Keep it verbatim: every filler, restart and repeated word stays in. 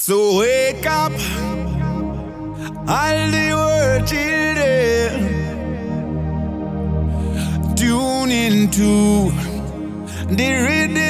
So wake up, all the world children, tune into the rhythm